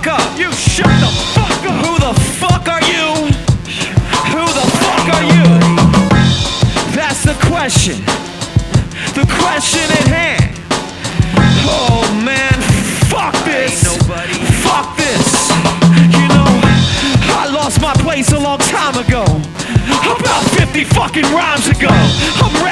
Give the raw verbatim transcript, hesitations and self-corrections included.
fuck up. You shut the fuck up. Who the fuck are you? Who the fuck are you? That's the question. The question at hand. Oh man, fuck this. Fuck this. You know, I lost my place a long time ago. About fifty fucking rhymes ago. I'm